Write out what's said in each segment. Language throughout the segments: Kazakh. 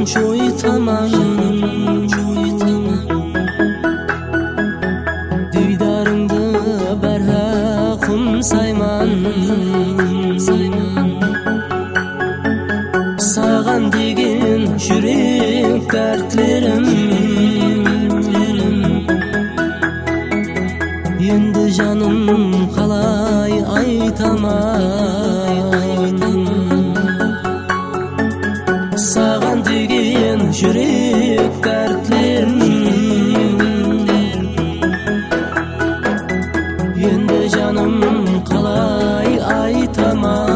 жойтаман Дидарыңды бәрақым сайман Саған деген жүрек дәртлерім Енді жаным қалай айтаман Саған деген жүрек дәртлерім Енді жаным қалай айтаман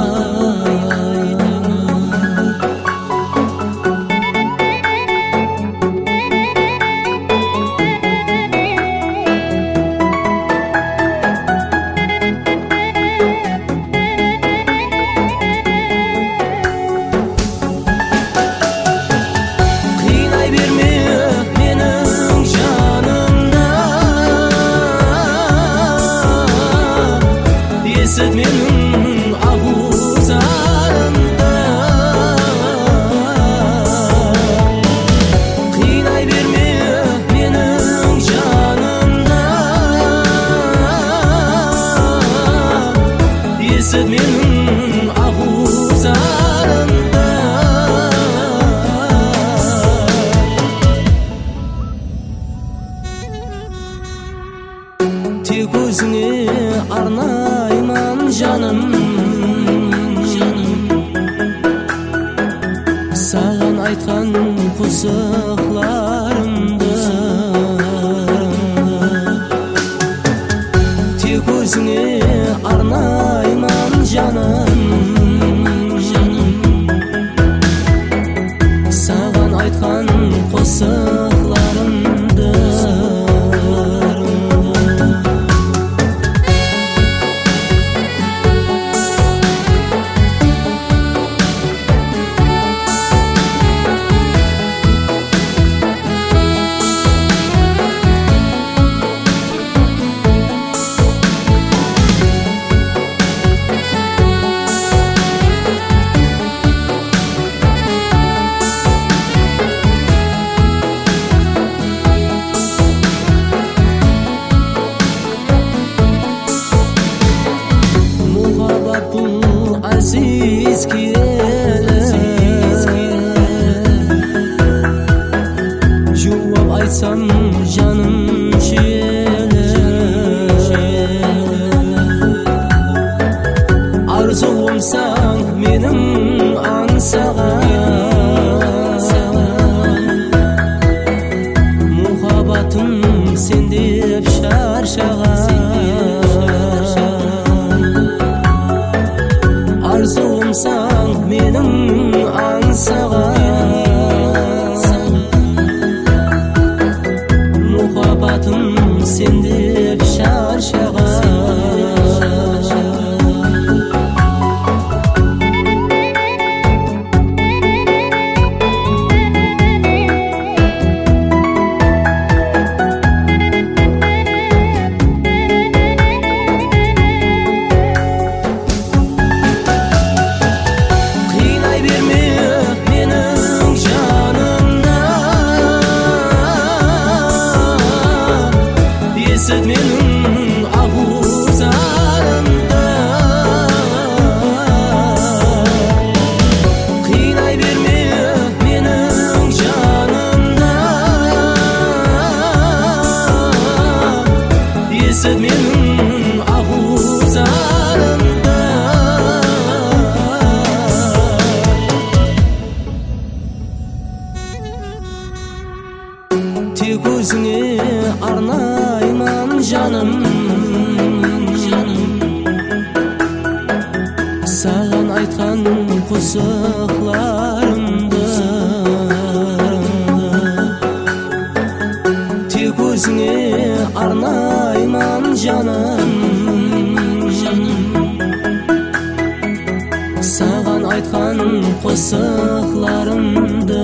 Менің ауызарымда Қинай берме менің жанымда Есіт менің ауызарымда Тек өзіңе арнайман жаным Саған айтқан қосықларымды Тек өзіңе арнайман жаным Саған айтқан қосықларымды Aziz Жуап айтсам жаным жиелі Арзуымсаң менің аңсаған Мұхаббатым сен деп шаршаған Арзуымсаң менің аңсаған Мұхаббатым сен деп шаршаған Менің ауызарымда Қинай берме менің жанымда Есіт менің ауызарымда Тек өзіңе арнайман жаным Саған айтқан қосықларымды Тек өзіңе арнайман жаным Саған айтқан қосықларымды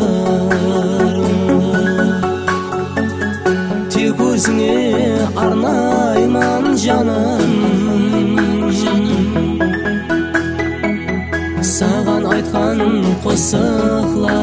Тек өзіңе арнайман жаным Саған айтқан қосықларымды